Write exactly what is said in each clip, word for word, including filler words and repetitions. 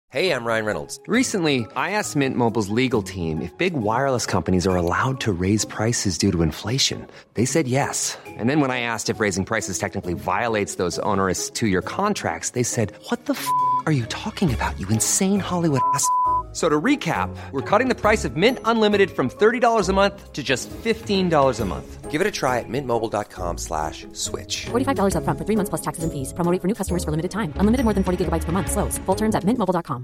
Hey, I'm Ryan Reynolds. Recently, I asked Mint Mobile's legal team if big wireless companies are allowed to raise prices due to inflation. They said yes. And then when I asked if raising prices technically violates those onerous two-year contracts, they said, what the f*** are you talking about, you insane Hollywood ass f- So to recap, we're cutting the price of Mint Unlimited from thirty dollars a month to just fifteen dollars a month. Give it a try at mintmobile.com slash switch. forty-five dollars up front for three months plus taxes and fees. Promo rate for new customers for limited time. Unlimited more than forty gigabytes per month. Slows full terms at mint mobile dot com.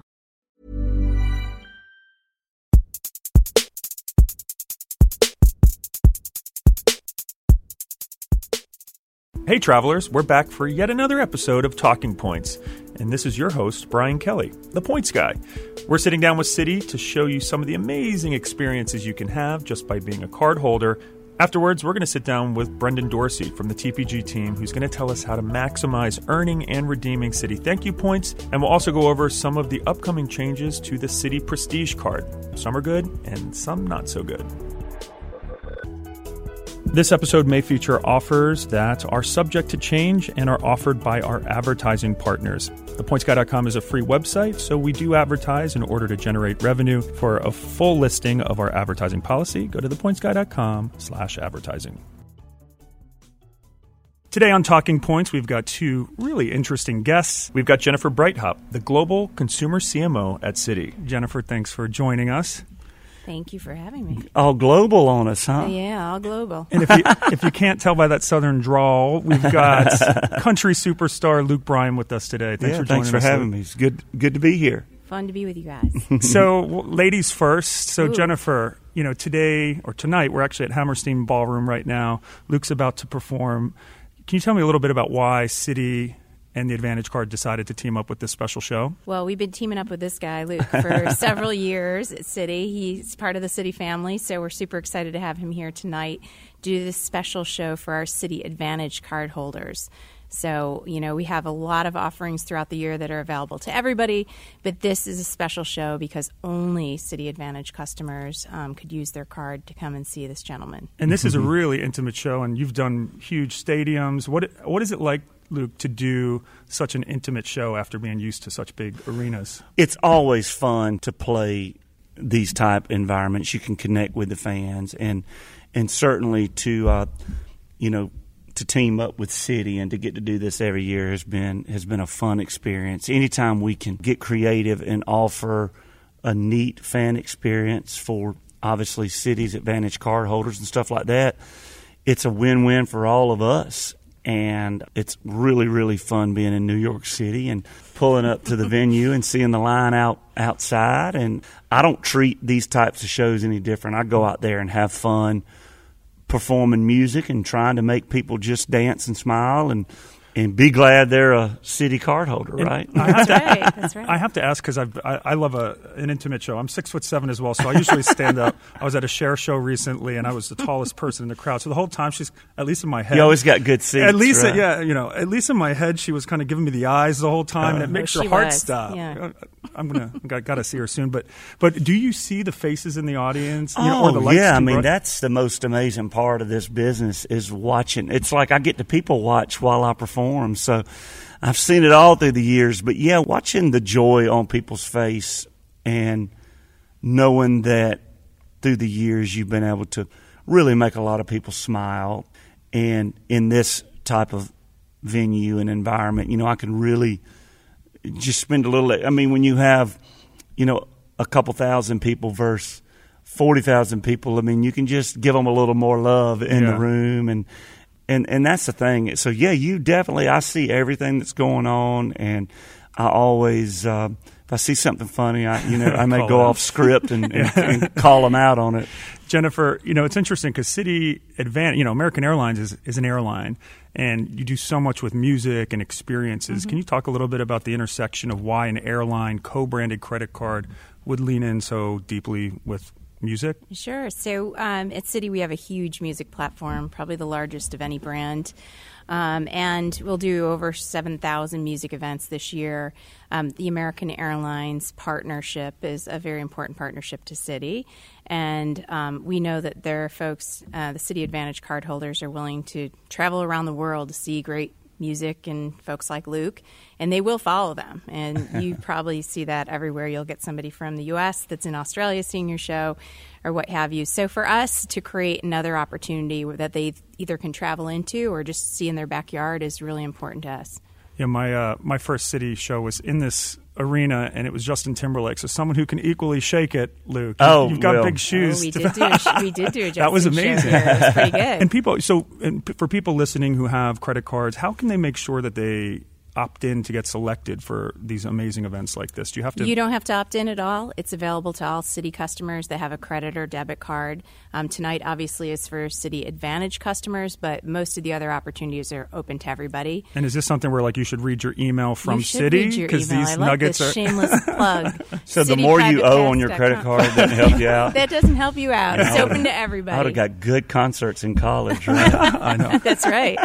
Hey travelers, we're back for yet another episode of Talking Points, and this is your host, Brian Kelly, the Points Guy. We're sitting down with Citi to show you some of the amazing experiences you can have just by being a card holder. Afterwards, we're going to sit down with Brendan Dorsey from the T P G team, who's going to tell us how to maximize earning and redeeming Citi Thank You points, and we'll also go over some of the upcoming changes to the Citi Prestige card. Some are good, and some not so good. This episode may feature offers that are subject to change and are offered by our advertising partners. the points guy dot com is a free website, so we do advertise in order to generate revenue. For a full listing of our advertising policy, go to the points guy dot com slash advertising. Today on Talking Points, we've got two really interesting guests. We've got Jennifer Breithaupt, the Global Consumer C M O at Citi. Jennifer, thanks for joining us. Thank you for having me. All global on us, huh? Yeah, all global. And if you, if you can't tell by that southern drawl, we've got country superstar Luke Bryan with us today. Thanks yeah, for joining us. Thanks for having Luke. me. It's good, good to be here. Fun to be with you guys. So, well, ladies first. So, Ooh. Jennifer, you know, today or tonight, we're actually at Hammerstein Ballroom right now. Luke's about to perform. Can you tell me a little bit about why Citi and the Advantage Card decided to team up with this special show? Well, we've been teaming up with this guy, Luke, for several years at Citi. He's part of the Citi family, so we're super excited to have him here tonight to do this special show for our Citi Advantage card holders. So, you know, we have a lot of offerings throughout the year that are available to everybody, but this is a special show because only Citi Advantage customers um, could use their card to come and see this gentleman. And this is a really intimate show, and you've done huge stadiums. What What is it like, Luke, to do such an intimate show after being used to such big arenas? It's always fun to play these type environments. You can connect with the fans, and and certainly to uh, you know to team up with Citi and to get to do this every year has been has been a fun experience. Anytime we can get creative and offer a neat fan experience for obviously Citi's Advantage card holders and stuff like that, it's a win-win for all of us. And it's really, really fun being in New York City and pulling up to the venue and seeing the line out outside. And I don't treat these types of shows any different. I go out there and have fun performing music and trying to make people just dance and smile and and be glad they're a Citi card holder, right? I have That's to, right. That's right. I have to ask because I, I love a, an intimate show. I'm six foot seven as well, so I usually stand up. I was at a Cher show recently, and I was the tallest person in the crowd. So the whole time, she's at least in my head. You always got good seats. At least, right? yeah, you know, at least in my head, she was kind of giving me the eyes the whole time, uh, and it makes Oh, your heart was. stop. Yeah. I'm gonna got, got to see her soon. But but do you see the faces in the audience? You Oh, know, or the lights yeah. too I mean, bright? that's the most amazing part of this business is watching. It's like I get to people watch while I perform. So I've seen it all through the years. But, yeah, watching the joy on people's face and knowing that through the years you've been able to really make a lot of people smile. And in this type of venue and environment, you know, I can really just spend a little – I mean, when you have, you know, a couple thousand people versus forty thousand people, I mean, you can just give them a little more love in Yeah. the room. And, and, and that's the thing. So, yeah, you definitely – I see everything that's going on, and I always uh, – if I see something funny, I you know I may go out. off script and, and, and call them out on it. Jennifer, you know, it's interesting because Citi Advantage, you know, American Airlines is, is an airline, and you do so much with music and experiences. Mm-hmm. Can you talk a little bit about the intersection of why an airline co-branded credit card would lean in so deeply with music? Sure. So um, at Citi, we have a huge music platform, probably the largest of any brand. Um, and we'll do over seven thousand music events this year. Um, the American Airlines partnership is a very important partnership to Citi. And um, we know that there are folks, uh, the Citi Advantage card holders are willing to travel around the world to see great music and folks like Luke, and they will follow them. And you probably see that everywhere. You'll get somebody from the U S that's in Australia seeing your show or what have you. So for us to create another opportunity that they either can travel into or just see in their backyard is really important to us. Yeah, my uh, my first city show was in this arena, and it was Justin Timberlake. So someone who can equally shake it, Luke. Oh, you've got well. big shoes. Oh, we to- did do a, sh- we did do a Justin That was show amazing. here. It was pretty good. And people, so and p- for people listening who have credit cards, how can they make sure that they opt in to get selected for these amazing events like this? Do you have to? You don't have to opt in at all. It's available to all Citi customers that have a credit or debit card. Um, tonight, obviously, is for Citi Advantage customers, but most of the other opportunities are open to everybody. And is this something where like you should read your email from you should Citi? read your Because email. these I like nuggets this are shameless plug. So the more you owe on your credit card doesn't help you out. That doesn't help you out. It's I open would've- to I would everybody. have got good concerts in college, right? I know. That's right.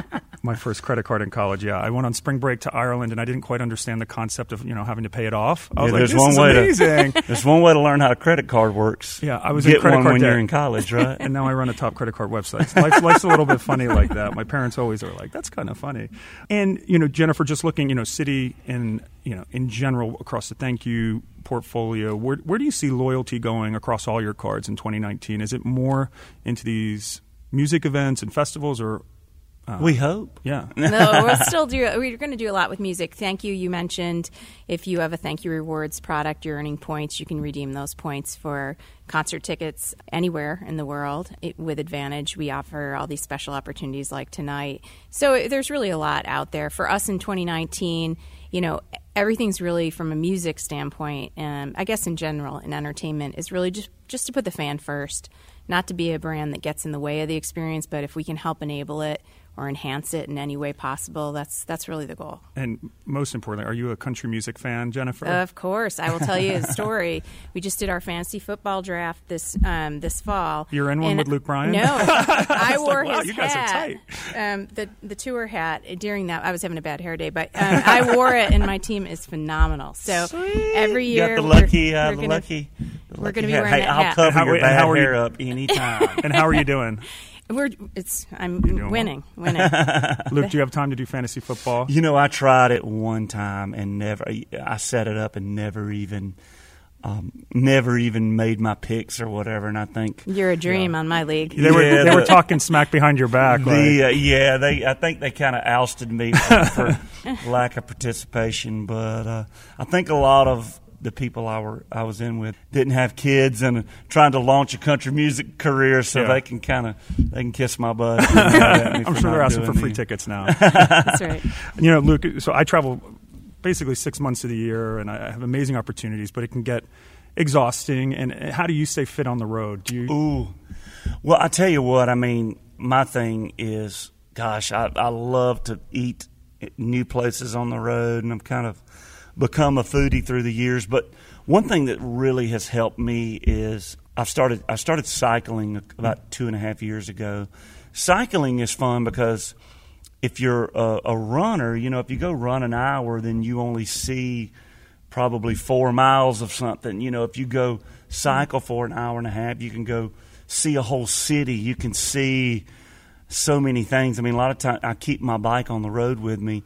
My first credit card in college, yeah. I went on spring break to Ireland, and I didn't quite understand the concept of, you know, having to pay it off. I was Yeah, like, there's this one is way amazing. to there's one way to learn how a credit card works. Yeah, I was in Get credit one card when debt. you're in college, right? And now I run a top credit card website. Life's, life's a little bit funny like that. My parents always are like, that's kind of funny. And, you know, Jennifer, just looking, you know, Citi in, you know, in general across the thank you portfolio, where, where do you see loyalty going across all your cards in twenty nineteen? Is it more into these music events and festivals or... Uh, we hope. Yeah. No, we'll still do. We're going to do a lot with music. Thank you. You mentioned if you have a Thank You Rewards product, you're earning points. You can redeem those points for concert tickets anywhere in the world. It, with Advantage, we offer all these special opportunities like tonight. So there's really a lot out there for us in twenty nineteen. You know, everything's really from a music standpoint, and I guess in general in entertainment is really just just to put the fan first, not to be a brand that gets in the way of the experience, but if we can help enable it or enhance it in any way possible, that's that's really the goal. And most importantly, are you a country music fan, Jennifer? Of course. I will tell you a story. We just did our fantasy football draft this um, this fall. You're in one And with Luke Bryan? No. I wore wow, his you guys are hat. tight. Um, the, the tour hat. During that, I was having a bad hair day, but um, I wore it, and my team is phenomenal. So Sweet. every You year got the we're- lucky, uh, we're the gonna- lucky. the we're lucky gonna be hat. wearing Hey, that I'll hat. cover How- your and how bad are you- hair up anytime. And how are you doing? We're it's I'm doing winning, winning. Luke, do you have time to do fantasy football? You know, I tried it one time and never. I set it up and never even, um, never even made my picks or whatever. And I think You're a dream on my league. They were Yeah, they the- were talking smack behind your back. like- the uh, yeah, they. I think they kind of ousted me for, for lack of participation. But uh, I think a lot of the people I were I was in with didn't have kids and trying to launch a country music career, so Yeah. they can kind of they can kiss my butt. and mad at me I'm for sure they're not asking for doing free it. tickets now. That's right. You know, Luke, so I travel basically six months of the year, and I have amazing opportunities, but it can get exhausting. And how do you stay fit on the road? Do you? Ooh, well, I tell you what. I mean, my thing is, gosh, I, I love to eat at new places on the road, and I'm kind of become a foodie through the years. But one thing that really has helped me is I've started I started cycling about two and a half years ago. Cycling is fun because if you're a, a runner, you know, if you go run an hour, then you only see probably four miles of something. You know, if you go cycle for an hour and a half, you can go see a whole city. You can see so many things. I mean, a lot of times I keep my bike on the road with me,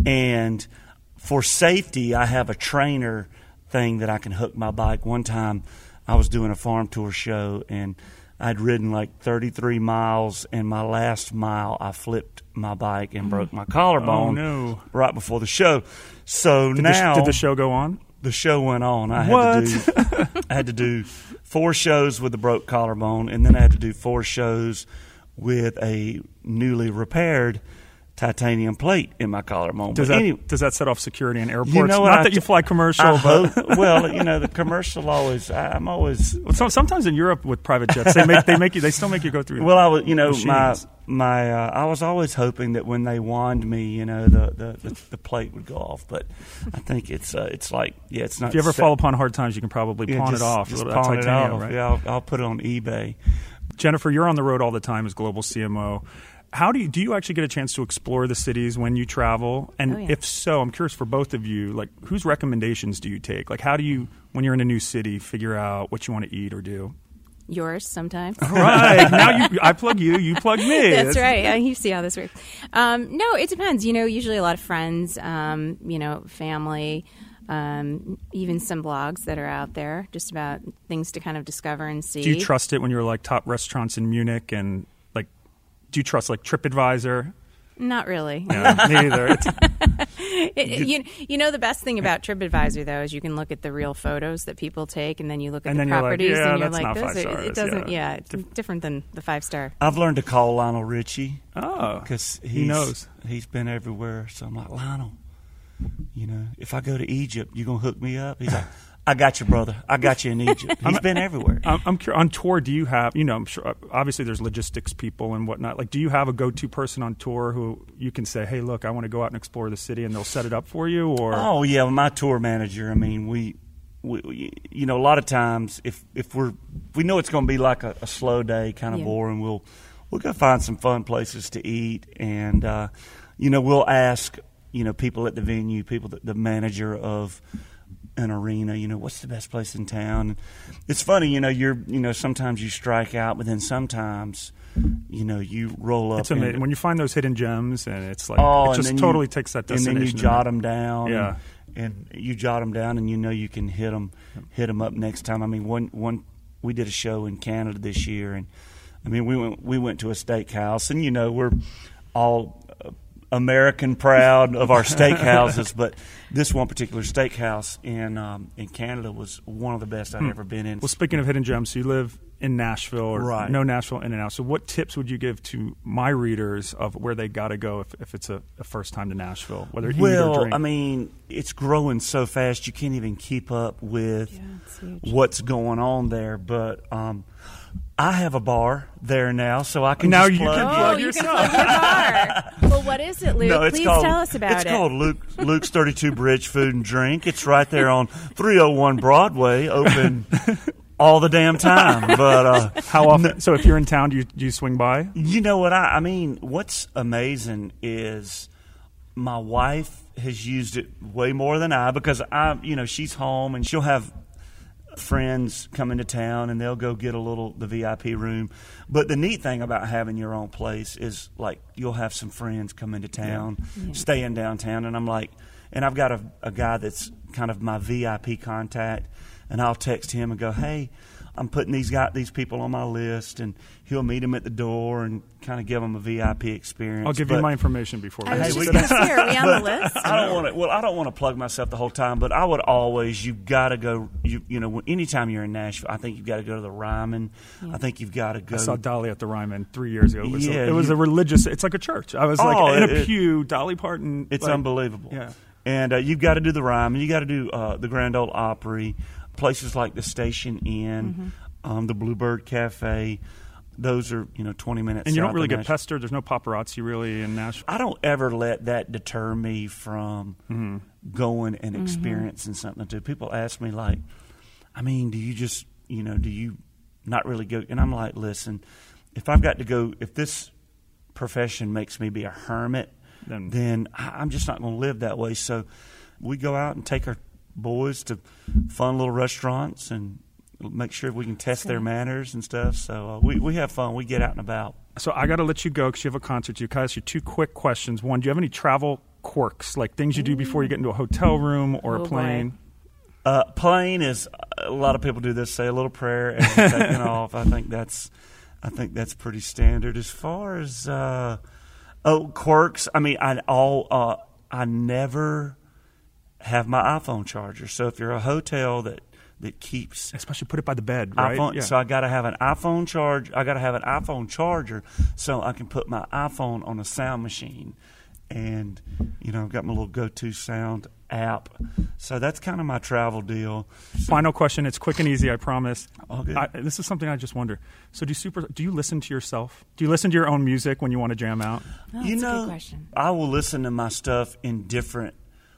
and for safety, I have a trainer thing that I can hook my bike. One time I was doing a farm tour show, and I'd ridden like thirty-three miles, and my last mile I flipped my bike and broke my collarbone Oh, no. right before the show. So Did, now the, did the show go on? the show went on. I had What? to do I had to do four shows with a broke collarbone, and then I had to do four shows with a newly repaired titanium plate in my collarbone. Does But that anyway, does that set off security in airports? you know what? Not I- that you fly commercial, I but hope, well, you know, the commercial always. I, I'm always. so, sometimes in Europe with private jets, they make they make you they still make you go through. Well, I was, you know, machines. my my. Uh, I was always hoping that when they wand me, you know, the the, the, the plate would go off. But I think it's uh, it's like yeah, it's not. If you ever set- fall upon hard times, you can probably yeah, pawn just, it off. Just a little pawn it titanium, off. right? Yeah, I'll, I'll put it on eBay. Jennifer, you're on the road all the time as global C M O. How do you do you actually get a chance to explore the cities when you travel? And Oh, yeah. if so, I'm curious for both of you, like whose recommendations do you take? Like how do you, when you're in a new city, figure out what you want to eat or do? yours sometimes. Right. Now you, I plug you, you plug me. That's right. Uh, you see how this works. Um, no, it depends. You know, usually a lot of friends, um, you know, family, um, even some blogs that are out there just about things to kind of discover and see. Do you trust it when you're like top restaurants in Munich and like, do you trust like TripAdvisor? Not really. Yeah, me either. It's, it, it, you, you know, the best thing about TripAdvisor, though, is you can look at the real photos that people take, and then you look at And the then you're like, properties, yeah, and you're that's like, not those five are, stars, it doesn't, yeah. yeah, it's different than the five star. I've learned to call Lionel Richie. oh, Because he knows. He's been everywhere. So I'm like, Lionel, you know, if I go to Egypt, you going to hook me up? He's like, I got you, brother. I got you in Egypt. He's been everywhere. I'm, I'm curious, on tour, do you have, you know, I'm sure, obviously there's logistics people and whatnot. Like, do you have a go-to person on tour who you can say, hey, look, I want to go out and explore the city, and they'll set it up for you? Or Oh, yeah, my tour manager, I mean, we, we, we you know, a lot of times if, if we're, if we know it's going to be like a, a slow day, kind of Yeah. boring, we'll, we'll go find some fun places to eat. And, uh, you know, we'll ask, you know, people at the venue, people, that, the manager of an arena, you know, what's the best place in town? And it's funny, you know, you're, you know, sometimes you strike out, but then sometimes, you know, you roll up. it's amazing and- when you find those hidden gems, and it's like, Oh, it and just then totally you, takes that and destination. then you jot them down. Yeah. And, and you jot them down, and you know you can hit them, hit them up next time. I mean, one one we did a show in Canada this year, and I mean we went we went to a steakhouse, and you know we're all uh, American proud of our steakhouses, but this one particular steakhouse in um, in Canada was one of the best I've ever been in. Well, speaking of hidden gems, so you live in Nashville, or Right. no Nashville in and out. So what tips would you give to my readers of where they got to go if, if it's a, a first time to Nashville, whether eat or Well, drink? I mean, it's growing so fast you can't even keep up with Yeah, it's huge. what's going on there. But um, I have a bar there now, so I can Now just you plug can it. plug Oh, you yourself. can plug your bar. Well, what is it, Luke? No, it's Please called, tell us about it's it. called Luke, Luke's thirty-two Bridge Food and Drink. It's right there on three oh one Broadway, open all the damn time. But uh, How often? So if you're in town, do you, do you swing by? you know what? I, I mean, what's amazing is my wife has used it way more than I, because I, you know, she's home and she'll have friends come into town and they'll go get a little the V I P room. But the neat thing about having your own place is, like, you'll have some friends come into town, stay in downtown, and I'm like, and I've got a, a guy that's kind of my V I P contact, and I'll text him and go, hey, I'm putting these guys, these people on my list, and he'll meet them at the door and kind of give them a V I P experience. I'll give But you my information before I we was Hey, just we going to got- say, are we on the list? I don't want to. Well, I don't want to plug myself the whole time, but I would always. You've got to go. You you know, anytime you're in Nashville, I think you've got to go to the Ryman. I think you've got to go. I saw Dolly at the Ryman three years ago. It was, Yeah, a, it was you- a religious. It's like a church. I was like Oh, in a it- pew. Dolly Parton. It's like, unbelievable. Yeah. And uh, you've got to do the Ryman. You got to do uh, the Grand Ole Opry, places like the Station Inn, um, the Bluebird Cafe. Those are, you know, twenty minutes. And you don't south really of get Nashville. pestered. There's no paparazzi really in Nashville. I don't ever let that deter me from Mm-hmm. going and experiencing something too. People ask me, like, I mean, do you just, you know, do you not really go? And I'm like, listen, if I've got to go, if this profession makes me be a hermit, Then- then, I- I'm just not going to live that way. So we go out and take our boys to fun little restaurants and make sure we can test their manners and stuff. So uh, we, we have fun. We get out and about. So I got to let you go because you have a concert. You guys, you two quick questions. One, do you have any travel quirks, like things you do before you get into a hotel room or Oh, a boy. plane? Uh, plane is, a lot of people do this, say a little prayer and taking off. I think that's, I think that's pretty standard. As far as uh, oh quirks, I mean, I all uh, I never have my iPhone charger. So if you're a hotel that that keeps Especially put it by the bed, right? iPhone, Yeah. so I got to have an iPhone charge. I got to have an iPhone charger so I can put my iPhone on a sound machine, and you know, I've got my little go-to sound app. So that's kind of my travel deal. Final question. It's quick and easy, I promise. All good. I, this is something I just wonder. So do you super? Do you listen to yourself? Do you listen to your own music when you want to jam out? Oh, you that's a know, good question. I will listen to my stuff in different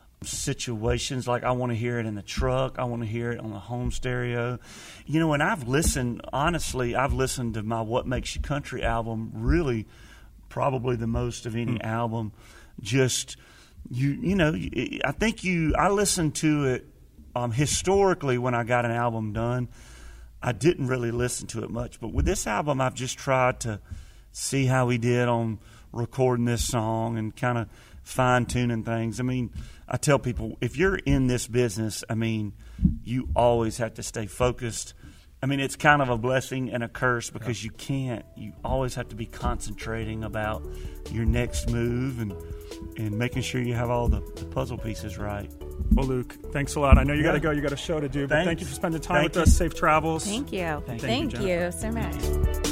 situations. Like, I want to hear it in the truck. I want to hear it on the home stereo. You know, and I've listened, honestly, I've listened to my What Makes You Country album really probably the most of any album. Just, you you know, I think you, I listened to it um, historically when I got an album done. I didn't really listen to it much. But with this album, I've just tried to see how he did on recording this song and kind of fine-tuning things. I mean, I tell people, if you're in this business, I mean, you always have to stay focused. I mean, it's kind of a blessing and a curse because you can't. You always have to be concentrating about your next move and and making sure you have all the, the puzzle pieces right. Well, Luke, thanks a lot. I know you Yeah. got to go. You got a show to do. But Thanks. thank you for spending time Thank with you. us. Safe travels. Thank you. Thank Thank, you, you, Jennifer. so much.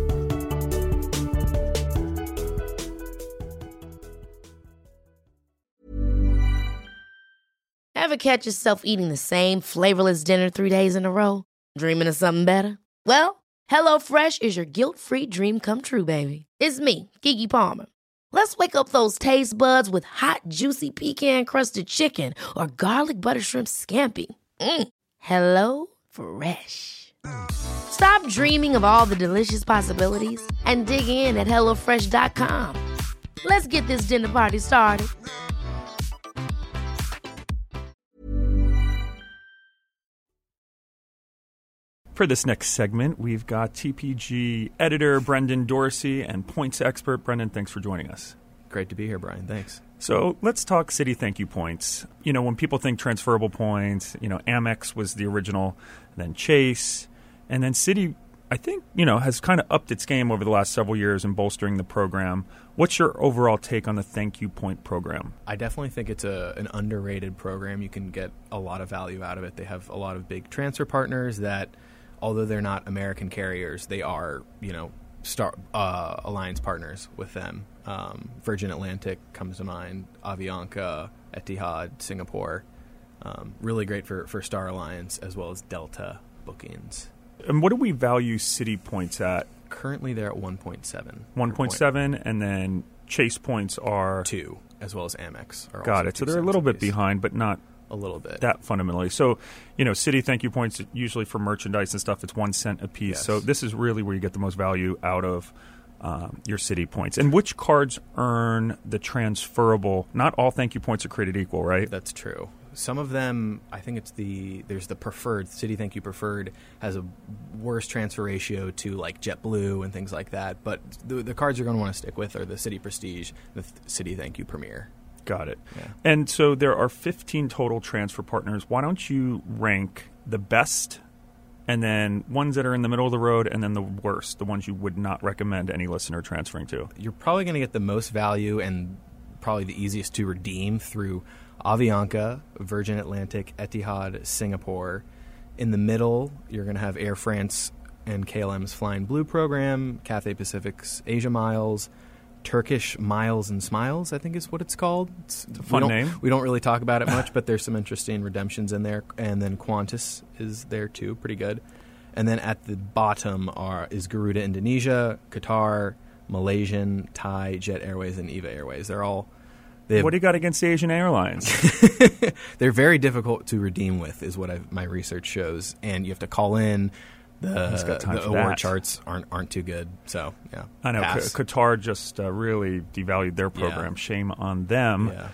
Ever catch yourself eating the same flavorless dinner three days in a row? Dreaming of something better? Well, HelloFresh is your guilt-free dream come true, baby. It's me, Keke Palmer. Let's wake up those taste buds with hot, juicy pecan-crusted chicken or garlic butter shrimp scampi. Mm. Hello Fresh. Stop dreaming of all the delicious possibilities and dig in at hello fresh dot com. Let's get this dinner party started. For this next segment, we've got T P G editor Brendan Dorsey and points expert. Brendan, thanks for joining us. Great to be here, Brian. Thanks. So let's talk Citi thank you points. You know, when people think transferable points, you know, Amex was the original, then Chase, and then Citi, I think, you know, has kind of upped its game over the last several years in bolstering the program. What's your overall take on the thank you point program? I definitely think it's a an underrated program. You can get a lot of value out of it. They have a lot of big transfer partners that, although they're not American carriers, they are, you know, star uh, alliance partners with them. Um, Virgin Atlantic comes to mind, Avianca, Etihad, Singapore. Um, really great for, for Star Alliance as well as Delta bookings. And what do we value Citi points at? Currently, they're at one point seven. one point seven, and then Chase points are two, as well as Amex. Are Got also it. So two they're a cents little bit apiece. behind, but not A little bit. that fundamentally. So, you know, Citi thank you points, usually for merchandise and stuff, it's one cent a piece. Yes. So this is really where you get the most value out of um, your Citi points. And which cards earn the transferable? Not all thank you points are created equal, right? That's true. Some of them, I think it's the, there's the preferred, Citi Thank You Preferred has a worse transfer ratio to like JetBlue and things like that. But the, the cards you're going to want to stick with are the Citi Prestige, the th- Citi Thank You Premier. Got it. Yeah. And so there are fifteen total transfer partners. Why don't you rank the best and then ones that are in the middle of the road and then the worst, the ones you would not recommend any listener transferring to? You're probably going to get the most value and probably the easiest to redeem through Avianca, Virgin Atlantic, Etihad, Singapore. In the middle, you're going to have Air France and K L M's Flying Blue program, Cathay Pacific's Asia Miles, Turkish Miles and Smiles, I think is what it's called. It's, It's a fun we name. We don't really talk about it much, but there's some interesting redemptions in there. And then Qantas is there too, pretty good. And then at the bottom are is Garuda Indonesia, Qatar, Malaysian, Thai, Jet Airways, and Eva Airways. They're all... They have, What do you got against the Asian Airlines? they're very difficult to redeem with, is what I've, my research shows. And you have to call in. The, Who's got time the for award that? charts aren't aren't too good. So, yeah. I know Pass. Q- Qatar just uh, really devalued their program. Yeah. Shame on them. Yeah.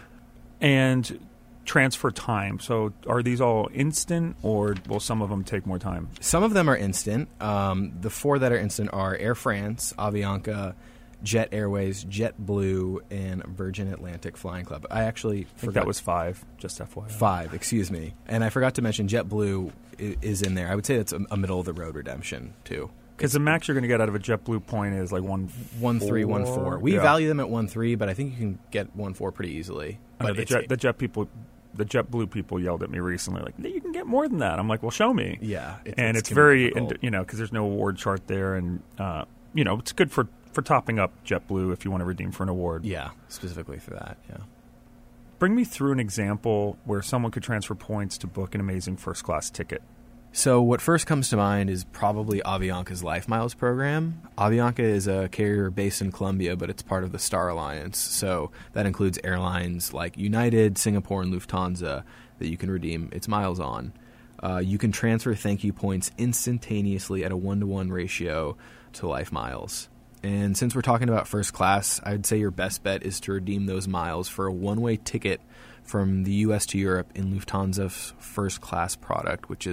And transfer time. So are these all instant, or will some of them take more time? Some of them are instant. Um, the four that are instant are Air France, Avianca, Jet Airways, JetBlue, and Virgin Atlantic Flying Club. I actually I think forgot that was five, just F Y I. five. Excuse me, and I forgot to mention JetBlue i- is in there. I would say that's a, a middle of the road redemption too. Because the max you're going to get out of a JetBlue point is like one One three, one four. We Yeah. value them at one three, but I think you can get one four pretty easily. I know But the it's- jet, the jet people, the JetBlue people yelled at me recently, like, you can get more than that. I'm like, well, show me. Yeah, it- and it's it's, very, difficult. and, you know, because there's no award chart there, and uh, you know, it's good for for topping up JetBlue if you want to redeem for an award. yeah, specifically for that. Yeah. Bring me through an example where someone could transfer points to book an amazing first class ticket. So what first comes to mind is probably Avianca's Life Miles program. Avianca is a carrier based in Colombia, but it's part of the Star Alliance. So that includes airlines like United, Singapore, and Lufthansa that you can redeem its miles on. Uh, you can transfer thank you points instantaneously at a one-to-one ratio to Life Miles. And since we're talking about first class, I'd say your best bet is to redeem those miles for a one-way ticket from the U S to Europe in Lufthansa's first class product, which is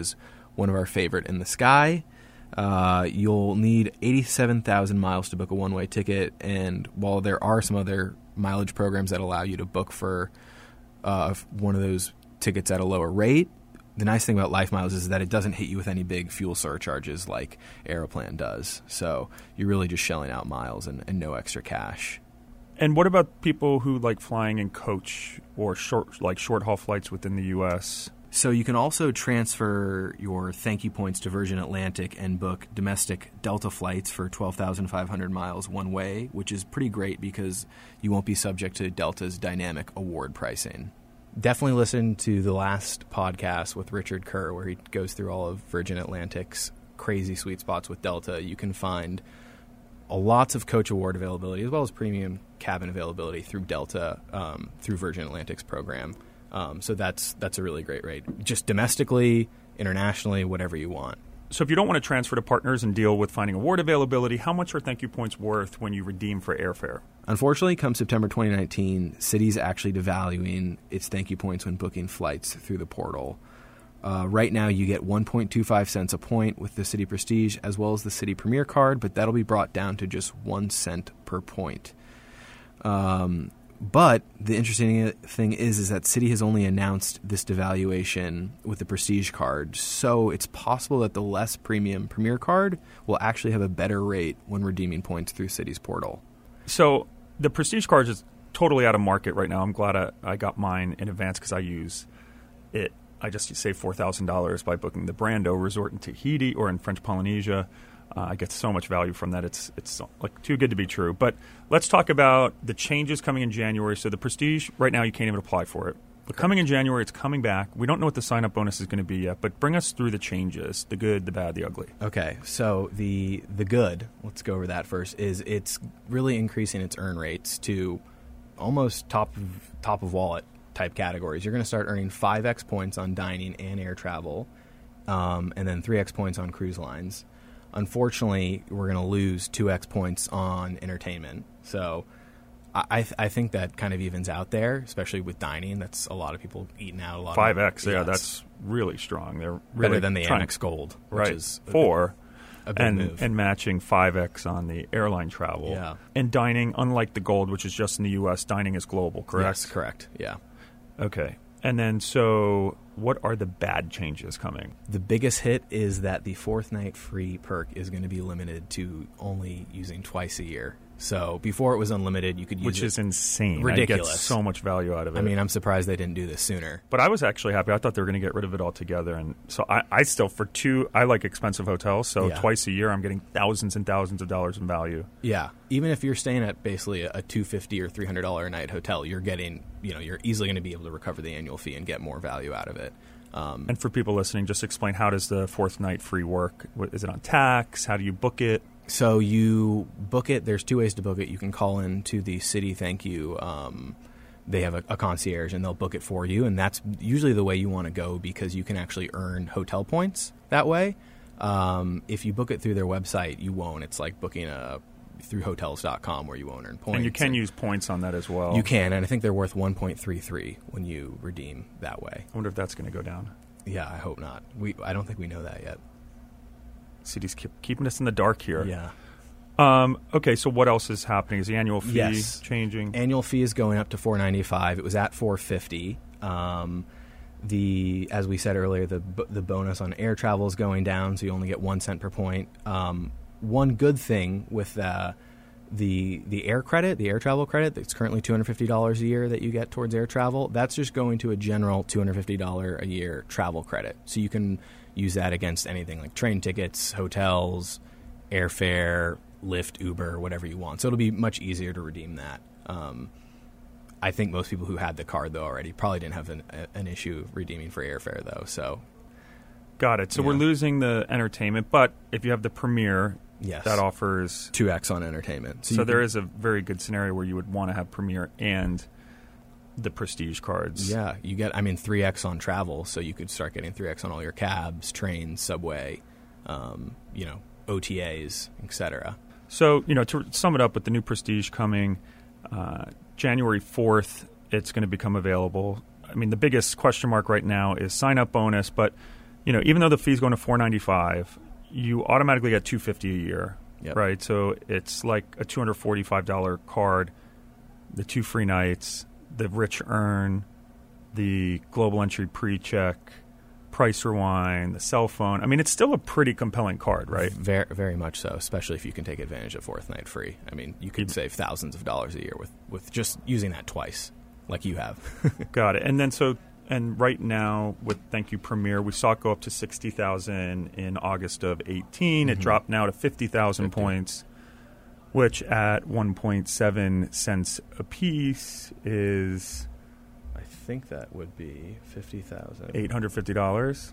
one of our favorite in the sky. Uh, you'll need eighty-seven thousand miles to book a one-way ticket, and while there are some other mileage programs that allow you to book for uh, one of those tickets at a lower rate, the nice thing about Life Miles is that it doesn't hit you with any big fuel surcharges like Aeroplan does. So you're really just shelling out miles and, and no extra cash. And what about people who like flying in coach or short, like short haul flights within the U S? So you can also transfer your thank you points to Virgin Atlantic and book domestic Delta flights for twelve thousand five hundred miles one way, which is pretty great because you won't be subject to Delta's dynamic award pricing. Definitely listen to the last podcast with Richard Kerr where he goes through all of Virgin Atlantic's crazy sweet spots with Delta. You can find a lots of coach award availability as well as premium cabin availability through Delta, um, through Virgin Atlantic's program. Um, so that's that's a really great rate. Just domestically, internationally, whatever you want. So if you don't want to transfer to partners and deal with finding award availability, how much are thank you points worth when you redeem for airfare? Unfortunately, come September twenty nineteen, Citi's actually devaluing its thank you points when booking flights through the portal. Uh, right now, you get one point two five cents a point with the Citi Prestige as well as the Citi Premier card, but that'll be brought down to just one cent per point. Um, but the interesting thing is, is that Citi has only announced this devaluation with the Prestige card, so it's possible that the less premium Premier card will actually have a better rate when redeeming points through Citi's portal. So the Prestige card is totally out of market right now. I'm glad I, I got mine in advance because I use it. I just saved four thousand dollars by booking the Brando Resort in Tahiti or in French Polynesia. Uh, I get so much value from that. It's it's like too good to be true. But let's talk about the changes coming in January. So the Prestige, right now you can't even apply for it. But coming in January, it's coming back. We don't know what the sign-up bonus is going to be yet, but bring us through the changes, the good, the bad, the ugly. Okay, so the the good, let's go over that first, is it's really increasing its earn rates to almost top of, top of wallet type categories. You're going to start earning five x points on dining and air travel, um, and then three x points on cruise lines. Unfortunately, we're going to lose two x points on entertainment. So I, th- I think that kind of evens out there, especially with dining. That's a lot of people eating out a lot. five x, of, yeah, yes. That's really strong. They're really better than the trying, Amex Gold, which right. is a Four. Big, a big and, move. and matching five x on the airline travel. Yeah. And dining, unlike the Gold, which is just in the U S, dining is global, correct? Yes, correct, yeah. Okay. And then, so what are the bad changes coming? The biggest hit is that the fourth night free perk is going to be limited to only using twice a year. So before it was unlimited, you could use Which it. is insane. Ridiculous. I get so much value out of it. I mean, I'm surprised they didn't do this sooner. But I was actually happy. I thought they were going to get rid of it altogether. And so I, I still, for two, I like expensive hotels. So Yeah. twice a year, I'm getting thousands and thousands of dollars in value. Yeah, even if you're staying at basically a two hundred fifty dollars or three hundred dollars a night hotel, you're getting, you know, you're easily going to be able to recover the annual fee and get more value out of it. Um, And for people listening, just explain, how does the fourth night free work? What, is it on tax? How do you book it? So you book it. There's two ways to book it. You can call in to the Citi Thank You. Um, they have a, a concierge, and they'll book it for you. And that's usually the way you want to go because you can actually earn hotel points that way. Um, if you book it through their website, you won't. It's like booking a through hotels dot com where you won't earn points. And you can and use points on that as well. You can, and I think they're worth one point three three when you redeem that way. I wonder if that's going to go down. Yeah, I hope not. We I don't think we know that yet. City's keep, keeping us in the dark here. Yeah. Um, okay, so what else is happening? Is the annual fee Yes. changing? Annual fee is going up to four ninety-five. It was at four fifty. Um, the as we said earlier, the the bonus on air travel is going down, so you only get one cent per point. Um, one good thing with uh, the the air credit, the air travel credit, that's currently two hundred fifty dollars a year that you get towards air travel. That's just going to a general two hundred fifty dollars a year travel credit, so you can use that against anything like train tickets, hotels, airfare, Lyft, Uber, whatever you want. So it'll be much easier to redeem that. Um, I think most people who had the card, though, already probably didn't have an, a, an issue redeeming for airfare, though. So, Got it. So Yeah. we're losing the entertainment, but if you have the Premier, yes, that offers... two x on entertainment. So, you there can- is a very good scenario where you would want to have Premier and the Prestige cards. Yeah, you get, I mean, three x on travel, so you could start getting three x on all your cabs, trains, subway, um, you know, O T As, et cetera. So, you know, to sum it up, with the new Prestige coming, uh, January fourth, it's going to become available. I mean, the biggest question mark right now is sign-up bonus, but you know, even though the fee's going to four ninety-five, you automatically get two fifty a year, Yep. right? So it's like a two hundred forty-five dollars card, the two free nights, the Rich Earn, the Global Entry pre-check, Price Rewind, the cell phone. I mean, it's still a pretty compelling card, right? Very, very much so, especially if you can take advantage of fourth night free. I mean, you could save thousands of dollars a year with, with just using that twice, like you have. Got it. And then so, and right now with Thank You Premier, we saw it go up to sixty thousand in August of eighteen. Mm-hmm. It dropped now to fifty thousand points, which at one point seven cents a piece is I think that would be fifty thousand. eight hundred fifty dollars.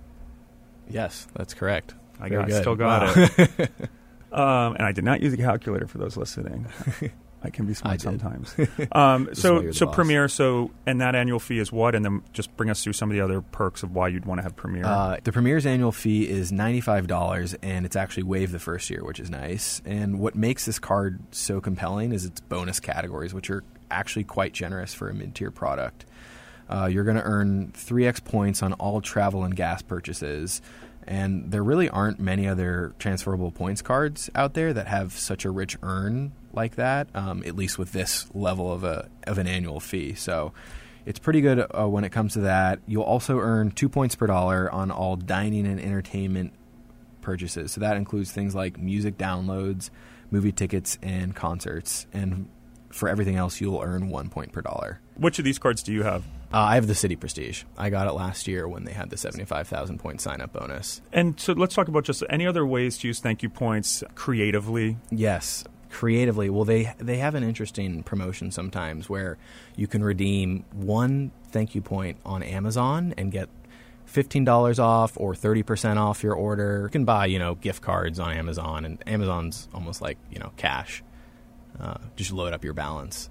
Yes, that's correct. I Very got, good. still got Wow. it. um, and I did not use a calculator for those listening. I can be I smart did. sometimes. Um, This is why so, you're the so boss. Premier. So, and that annual fee is what? And then just bring us through some of the other perks of why you'd want to have Premier. Uh, the Premier's annual fee is ninety-five dollars, and it's actually waived the first year, which is nice. And what makes this card so compelling is its bonus categories, which are actually quite generous for a mid-tier product. Uh, you're going to earn three x points on all travel and gas purchases. And there really aren't many other transferable points cards out there that have such a rich earn like that, um, at least with this level of a of an annual fee. So it's pretty good uh, when it comes to that. You'll also earn two points per dollar on all dining and entertainment purchases. So that includes things like music downloads, movie tickets, and concerts. And for everything else, you'll earn one point per dollar. Which of these cards do you have? Uh, I have the City Prestige. I got it last year when they had the seventy-five thousand point sign-up bonus. And so let's talk about just any other ways to use Thank You points creatively. Yes, creatively. Well, they they have an interesting promotion sometimes where you can redeem one Thank You point on Amazon and get fifteen dollars off or thirty percent off your order. You can buy, you know, gift cards on Amazon, and Amazon's almost like, you know, cash. Uh, just load up your balance.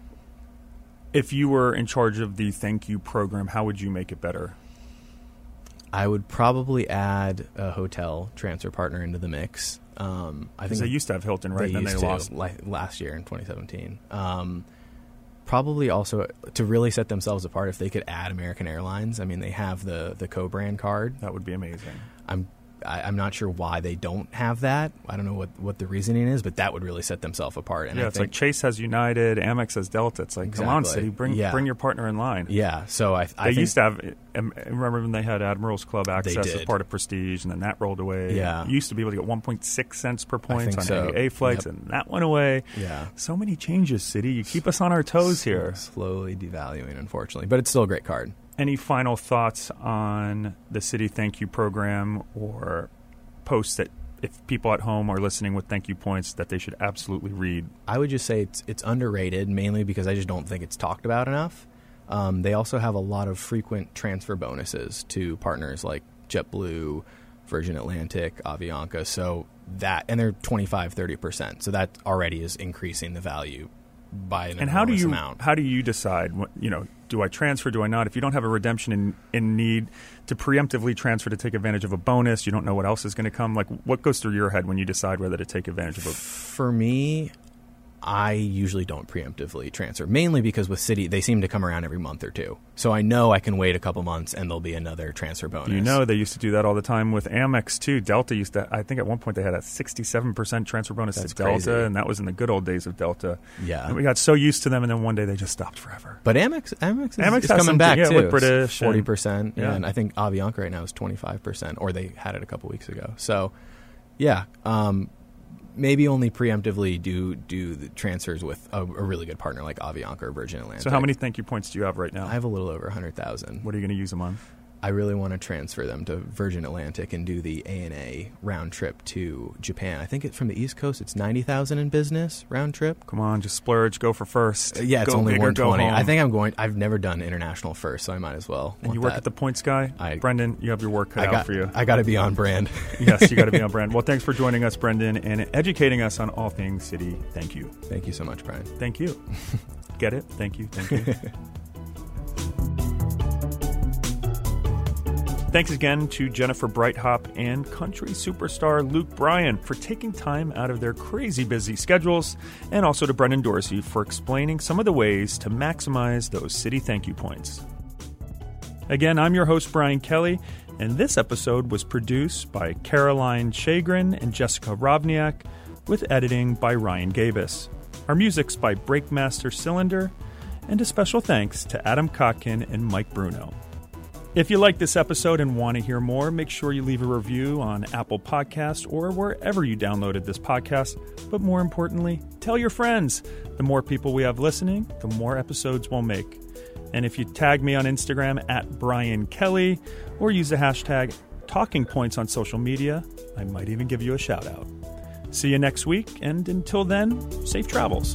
If you were in charge of the Thank You program, how would you make it better? I would probably add a hotel transfer partner into the mix. Um, I Because think they used to have Hilton, right? They and then used they to, lost. li- last year in twenty seventeen. Um, probably also to really set themselves apart, if they could add American Airlines. I mean, they have the the co-brand card. That would be amazing. I'm I, I'm not sure why they don't have that. I don't know what, what the reasoning is, but that would really set themselves apart. And yeah, I it's think, like Chase has United, Amex has Delta. It's like, come on, Exactly. City, bring Yeah. bring your partner in line. yeah. So I, I They think used to have. um, Remember when they had Admirals Club access as did. part of Prestige, and then that rolled away. Yeah. You used to be able to get one point six cents per point think on so. A A flights, Yep. and that went away. Yeah. So many changes, City. You keep us on our toes here. slowly devaluing, unfortunately, but it's still a great card. Any final thoughts on the City Thank You program or posts that if people at home are listening with Thank You points that they should absolutely read? I would just say it's it's underrated, mainly because I just don't think it's talked about enough. Um, they also have a lot of frequent transfer bonuses to partners like JetBlue, Virgin Atlantic, Avianca. So that, and they're twenty-five, thirty percent. So that already is increasing the value by an And how do enormous you amount. how do you decide? What, you know, do I transfer? Do I not? If you don't have a redemption in, in need to preemptively transfer to take advantage of a bonus, you don't know what else is going to come. Like, what goes through your head when you decide whether to take advantage of a? For me, I usually don't preemptively transfer, mainly because with Citi, they seem to come around every month or two. So I know I can wait a couple months and there'll be another transfer bonus. You know, they used to do that all the time with Amex too. Delta used to. I think at one point they had a sixty-seven percent transfer bonus That's to Delta, crazy. and that was in the good old days of Delta. Yeah. And we got so used to them, and then one day they just stopped forever. But Amex, Amex is, Amex is has coming something, back yeah, too. with British and- forty percent, yeah. and I think Avianca right now is twenty-five percent, or they had it a couple weeks ago. So, yeah, um, maybe only preemptively do do the transfers with a, a really good partner like Avianca or Virgin Atlantic. So, how many Thank You points do you have right now? I have a little over one hundred thousand. What are you going to use them on? I really want to transfer them to Virgin Atlantic and do the A N A round trip to Japan. I think it, from the East Coast, it's ninety thousand in business round trip. Come on, just splurge. Go for first. Uh, yeah, it's Go only big or one go twenty. home. I think I'm going. I've never done international first, so I might as well. And want you work that. at the Points Guy, I- Brendan. You have your work cut I out got for you. I got to be on brand. Yes, you got to be on brand. Well, thanks for joining us, Brendan, and educating us on all things City. Thank you. Thank you so much, Brian. Thank you. Get it? Thank you. Thank you. Thanks again to Jennifer Breithaupt and country superstar Luke Bryan for taking time out of their crazy busy schedules, and also to Brendan Dorsey for explaining some of the ways to maximize those City Thank You points. Again, I'm your host, Brian Kelly. And this episode was produced by Caroline Chagrin and Jessica Rovniak, with editing by Ryan Gabus. Our music's by Breakmaster Cylinder, and a special thanks to Adam Kotkin and Mike Bruno. If you like this episode and want to hear more, make sure you leave a review on Apple Podcasts or wherever you downloaded this podcast. But more importantly, tell your friends. The more people we have listening, the more episodes we'll make. And if you tag me on Instagram at Brian Kelly or use the hashtag Talking Points on social media, I might even give you a shout out. See you next week, and until then, safe travels.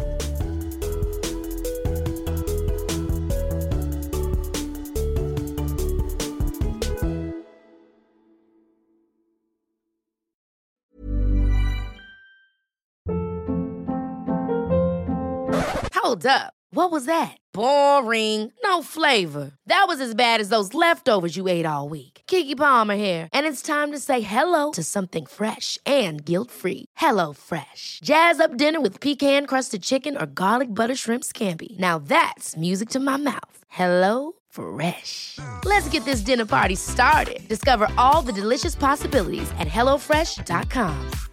Hold up. What was that? Boring. No flavor. That was as bad as those leftovers you ate all week. Keke Palmer here, and it's time to say hello to something fresh and guilt-free. Hello Fresh. Jazz up dinner with pecan-crusted chicken or garlic butter shrimp scampi. Now that's music to my mouth. Hello Fresh. Let's get this dinner party started. Discover all the delicious possibilities at hello fresh dot com.